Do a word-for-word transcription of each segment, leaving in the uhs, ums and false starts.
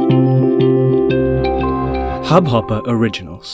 Hubhopper Originals.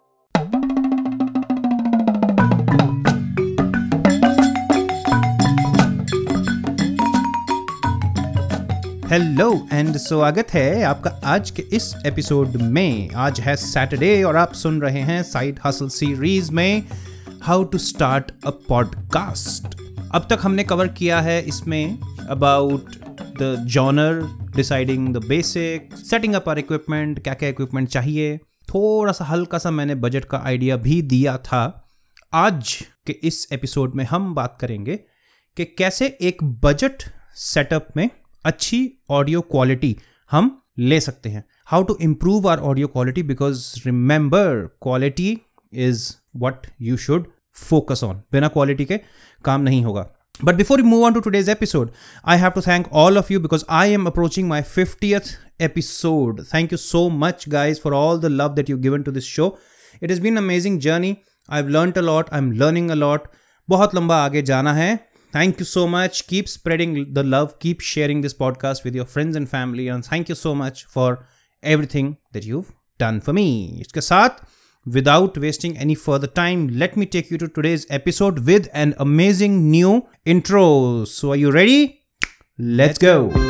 Hello and स्वागत है आपका आज के इस एपिसोड में। आज है सैटरडे और आप सुन रहे हैं साइड हसल सीरीज में how to start a podcast. अब तक हमने कवर किया है इसमें about the genre, deciding the basic, setting up our equipment, क्या क्या इक्विपमेंट चाहिए, थोड़ा सा हल्का सा मैंने बजट का आइडिया भी दिया था। आज के इस एपिसोड में हम बात करेंगे कि कैसे एक बजट सेटअप में अच्छी ऑडियो क्वालिटी हम ले सकते हैं। How to improve our audio quality, because remember quality is what you should focus on. बिना क्वालिटी के काम नहीं होगा। But before we move on to today's episode, I have to thank all of you because I am approaching my fiftieth episode. Thank you so much, guys, for all the love that you've given to this show. It has been an amazing journey. I've learned a lot. I'm learning a lot. बहुत लंबा आगे जाना है. Thank you so much. Keep spreading the love. Keep sharing this podcast with your friends and family. And thank you so much for everything that you've done for me. इसके साथ, without wasting any further time, let me take you to today's episode with an amazing new intro. So are you ready? Let's, Let's go. go.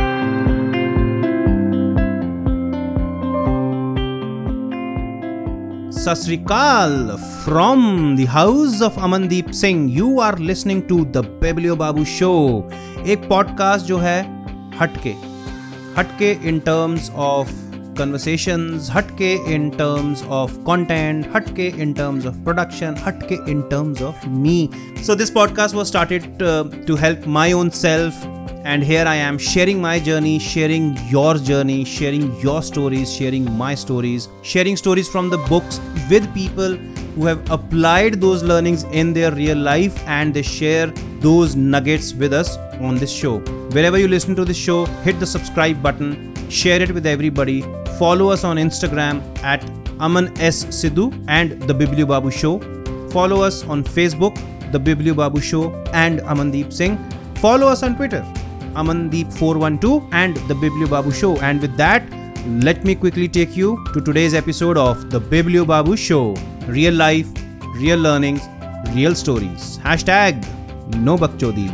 Sat Sri Akal from the house of Amandeep Singh. You are listening to the Biblio Babu Show. एक podcast जो है हटके हटके in terms of conversations, hatke in terms of content, hatke in terms of production, hatke in terms of me. So this podcast was started uh, to help my own self, and here I am sharing my journey, sharing your journey, sharing your stories, sharing my stories, sharing stories from the books with people who have applied those learnings in their real life, and they share those nuggets with us on this show. Wherever you listen to this show, hit the subscribe button, share it with everybody. Follow us on Instagram at Aman S. Sidhu and The Biblio Babu Show. Follow us on Facebook, The Biblio Babu Show and Amandeep Singh. Follow us on Twitter, Amandeep four one two and The Biblio Babu Show. And with that, let me quickly take you to today's episode of The Biblio Babu Show. Real life, real learnings, real stories. Hashtag no bakchodi.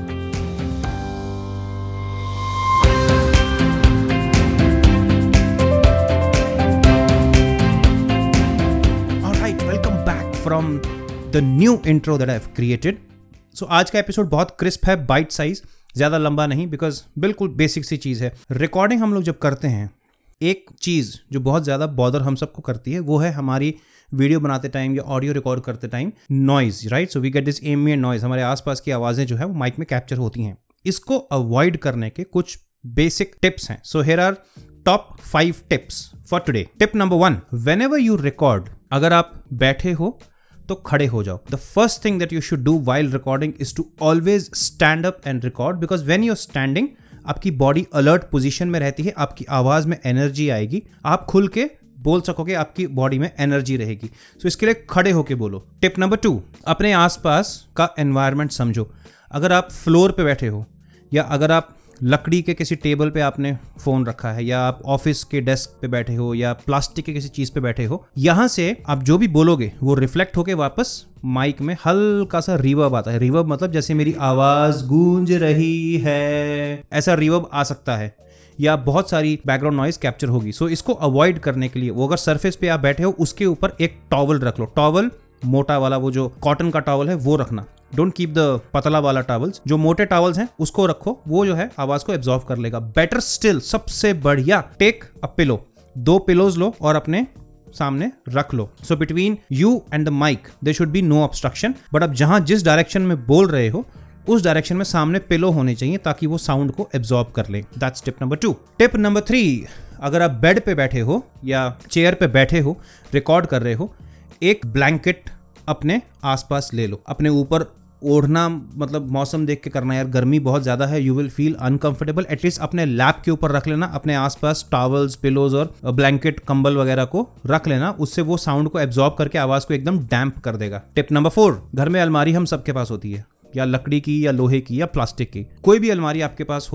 From the new intro that I've created. So आज का episode बहुत crisp है, bite size, ज़्यादा लंबा नहीं, because बिल्कुल basic सी चीज़ है। Recording हम लोग जब करते हैं, एक चीज़ जो बहुत ज़्यादा बॉदर हम सबको करती है वो है हमारी वीडियो बनाते टाइम या ऑडियो रिकॉर्ड करते time noise, right. So we get this ambient noise, हमारे आसपास की आवाज़ें जो है वो माइक में कैप्चर होती हैं। इसको अवॉइड करने के कुछ बेसिक टिप्स हैं। So here are top five tips for today. Tip number one, whenever you record, अगर आप बैठे हो तो खड़े हो जाओ। The first thing that you should do while recording is to always stand up and record, because when you are standing आपकी body alert position में रहती है, आपकी आवाज में एनर्जी आएगी, आप खुल के बोल सकोगे, आपकी बॉडी में एनर्जी रहेगी। सो so, इसके लिए खड़े होके बोलो। टिप नंबर टू, अपने आसपास का एनवायरनमेंट समझो। अगर आप फ्लोर पे बैठे हो या अगर आप लकड़ी के किसी टेबल पे आपने फ़ोन रखा है या आप ऑफिस के डेस्क पे बैठे हो या प्लास्टिक के किसी चीज़ पे बैठे हो, यहाँ से आप जो भी बोलोगे वो रिफ्लेक्ट होके वापस माइक में हल्का सा रिवर्ब आता है। रिवर्ब मतलब जैसे मेरी आवाज़ गूंज रही है, ऐसा रिवर्ब आ सकता है, या बहुत सारी बैकग्राउंड नॉइज कैप्चर होगी। सो इसको अवॉइड करने के लिए वो अगर सरफेस पे आप बैठे हो उसके ऊपर एक टॉवल रख लो। टॉवल मोटा वाला, वो जो कॉटन का टॉवल है वो रखना। डोंट कीप द पतला वाला टॉवल्स, जो मोटे टॉवल्स हैं उसको रखो, वो जो है आवाज को एब्जॉर्ब कर लेगा। बेटर स्टिल, सबसे बढ़िया, टेक अ पिलो, दो पिलोज लो और अपने सामने रख लो। So between you and the mic there should be no obstruction, but अब जहां जिस डायरेक्शन में बोल रहे हो उस डायरेक्शन में सामने पिलो होने चाहिए ताकि वो साउंड को एब्जॉर्ब कर ले। That's tip number two. Tip number three, अगर आप बेड पे बैठे हो या चेयर पे बैठे हो, रिकॉर्ड कर रहे हो, एक ब्लैंकेट अपने आसपास ले लो। अपने ऊपर ओढ़ना, मतलब मौसम देख के करना, यार गर्मी बहुत ज़्यादा है, you will feel uncomfortable, at least अपने लैप के ऊपर रख लेना, अपने आसपास टॉवल्स, पिलोज और ब्लैंकेट, कंबल वगैरह को रख लेना, उससे वो साउंड को एब्जॉर्ब करके आवाज़ को एकदम डैम्प कर देगा। टिप नंबर फोर, घर में अलमारी हम सबके पास होती है, या लकड़ी की या लोहे की या प्लास्टिक की, कोई भी अलमारी आपके पास हो,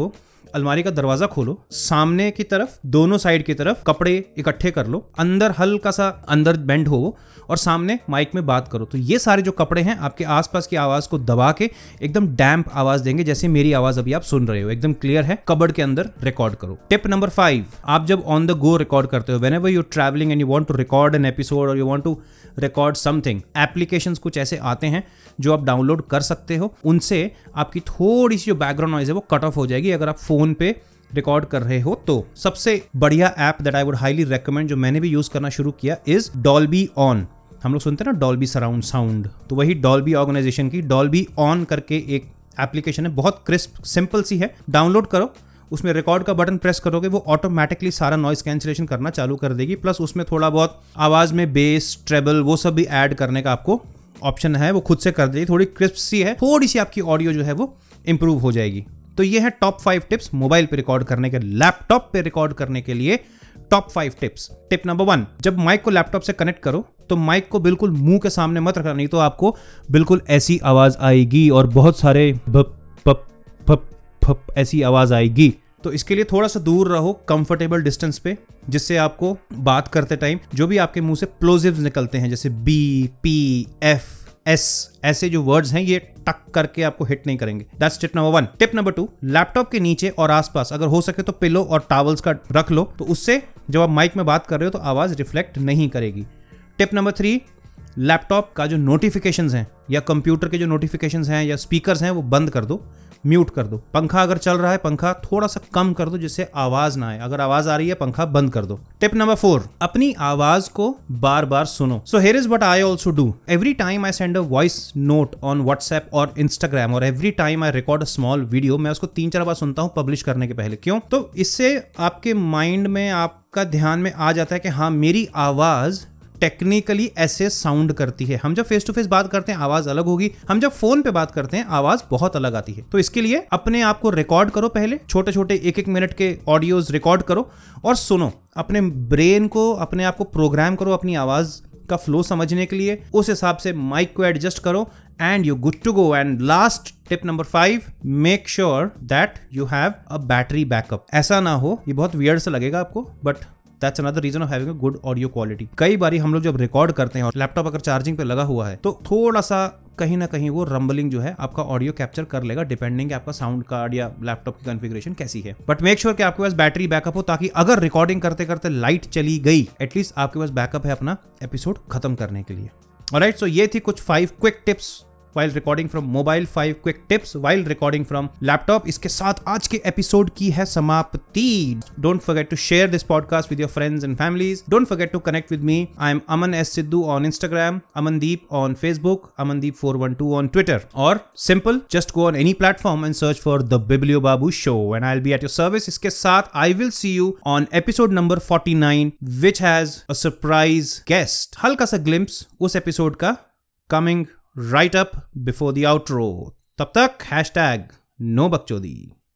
अलमारी का दरवाजा खोलो, सामने की तरफ दोनों साइड की तरफ कपड़े इकट्ठे कर लो, अंदर हल्का सा अंदर बेंड हो और सामने माइक में बात करो। तो ये सारे जो कपड़े हैं आपके आसपास की आवाज को दबा के एकदम डैम्प आवाज देंगे, जैसे मेरी आवाज अभी आप सुन रहे हो, एकदम क्लियर है। कबर्ड के अंदर रिकॉर्ड करो। टिप नंबर फाइव, आप जब ऑन द गो रिकॉर्ड करते हो, whenever you travelling and you want to record an episode और you want to record something, applications कुछ ऐसे आते हैं जो आप डाउनलोड कर सकते हो, उनसे आपकी थोड़ी सी जो बैकग्राउंड नॉइज है वो कट ऑफ हो जाएगी अगर आप फोन पे रिकॉर्ड कर रहे हो तो। सबसे बढ़िया app that I would highly recommend, जो मैंने भी यूज करना शुरू किया, इज डॉल्बी ऑन। हम लोग सुनते हैं ना डॉल्बी सराउंड साउंड, तो वही डॉल्बी ऑर्गेनाइजेशन की डॉल्बी ऑन करके एक एप्लीकेशन है, बहुत क्रिस्प सिंपल सी है, डाउनलोड करो। उसमें रिकॉर्ड का बटन प्रेस करोगे वो ऑटोमेटिकली सारा नॉइज कैंसिलेशन करना चालू कर देगी, प्लस उसमें थोड़ा बहुत आवाज में बेस, ट्रेबल, वो सब भी ऐड करने का आपको ऑप्शन है, वो खुद से कर देगी। थोड़ी क्रिस्प सी है, थोड़ी सी आपकी ऑडियो जो है वो इंप्रूव हो जाएगी। तो ये है टॉप फाइव टिप्स मोबाइल पे रिकॉर्ड करने के, लैपटॉप पे रिकॉर्ड करने के लिए top five tips. Tip number one, जब माइक को लैपटॉप से कनेक्ट करो तो माइक को बिल्कुल मुंह के सामने मत रखना, नहीं तो आपको बिल्कुल ऐसी आवाज आएगी और बहुत सारे भप भप भप भप ऐसी आवाज आएगी। तो इसके लिए थोड़ा सा दूर रहो, कंफर्टेबल डिस्टेंस पे, जिससे आपको बात करते टाइम जो भी आपके मुंह से प्लोजिव्स निकलते हैं, जैसे बी, पी, एफ, एस, ऐसे जो वर्ड्स हैं ये टक करके आपको हिट नहीं करेंगे। That's tip number one. Tip number two, laptop के नीचे और आसपास अगर हो सके तो पिलो और टॉवल्स का रख लो, तो उससे जब आप माइक में बात कर रहे हो तो आवाज रिफ्लेक्ट नहीं करेगी। टिप नंबर थ्री, लैपटॉप का जो नोटिफिकेशंस हैं या कंप्यूटर के जो नोटिफिकेशंस हैं या स्पीकर्स हैं वो बंद कर दो, म्यूट कर दो। पंखा अगर चल रहा है पंखा थोड़ा सा कम कर दो जिससे आवाज ना आए, अगर आवाज आ रही है पंखा बंद कर दो। टिप नंबर फोर, अपनी आवाज को बार बार सुनो। So here is what I also do. Every time I send a voice note on WhatsApp और इंस्टाग्राम और every time I record a small video, मैं उसको तीन चार बार सुनता हूँ पब्लिश करने के पहले। क्यों? तो इससे आपके माइंड में, आपका ध्यान में आ जाता है कि हाँ मेरी आवाज टेक्निकली ऐसे साउंड करती है। हम जब फेस टू फेस बात करते हैं आवाज अलग होगी, हम जब फोन पे बात करते हैं आवाज बहुत अलग आती है। तो इसके लिए अपने आप को रिकॉर्ड करो, पहले छोटे छोटे एक एक मिनट के ऑडियोज रिकॉर्ड करो और सुनो। अपने ब्रेन को, अपने आप को प्रोग्राम करो अपनी आवाज का फ्लो समझने के लिए, उस हिसाब से माइक को एडजस्ट करो and you good to go. And last tip number five, make sure that you have a battery backup. ऐसा ना हो, ये बहुत वियर्ड सा लगेगा आपको, but That's another reason of having a good audio quality. कई बारी हम लोग जब रिकॉर्ड करते हैं और लैपटॉप अगर चार्जिंग पे लगा हुआ है तो थोड़ा सा कहीं ना कहीं वो रंबलिंग जो है आपका ऑडियो कैप्चर कर लेगा, डिपेंडिंग आपका साउंड कार्ड या लैपटॉप की कॉन्फ़िगरेशन कैसी है। बट मेक श्योर कि आपके पास बैटरी बैकअप हो, ताकि अगर रिकॉर्डिंग करते करते लाइट चली गई, एटलीस्ट आपके पास बैकअप है अपना एपिसोड खत्म करने के लिए। ऑलराइट, सो ये थी कुछ five quick tips while recording from mobile, five quick tips while recording from laptop। इसके साथ आज के एपिसोड की है समाप्ति। Don't forget to share this podcast with your friends and families. Don't forget to connect with me. I am Aman S Sidhu on Instagram, Amandeep on Facebook, Amandeep four one two on Twitter. Or simple, just go on any platform and search for The Biblio Babu Show and I'll be at your service। इसके साथ I will see you on episode number forty-nine which has a surprise guest। हल्का सा glimpse उस episode का coming right up before the outro। तब तक hashtag no bakchodi।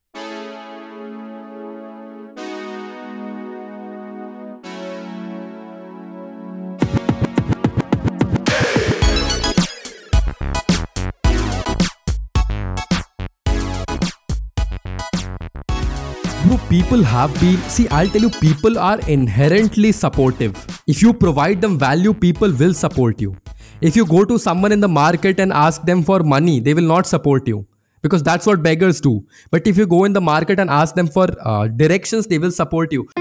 People have been, see, I'll tell you, people are inherently supportive. If you provide them value, people will support you. If you go to someone in the market and ask them for money, they will not support you because that's what beggars do. But if you go in the market and ask them for uh, directions, they will support you.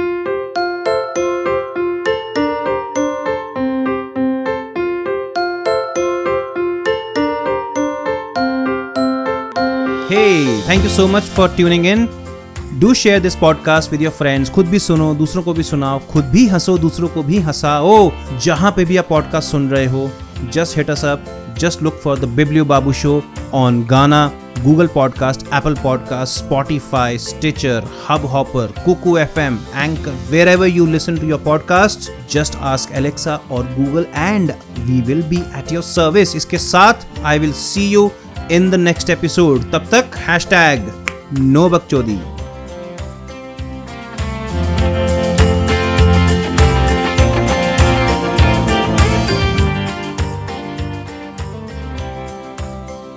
Hey, thank you so much for tuning in. Do share this podcast with your friends। खुद भी सुनो, दूसरों को भी सुनाओ, खुद भी हंसो, दूसरों को भी हंसाओ। जहां पे भी आप पॉडकास्ट सुन रहे हो, just hit us up, just look for The Biblio Babu Show on Gaana, Google Podcast, Apple Podcast, Spotify, Stitcher, Hubhopper, Kuku F M, Anchor, wherever you listen to your podcast, just ask Alexa or Google and we will be at your service। इसके साथ I will see you in the next episode। तब तक hashtag no bakchodi।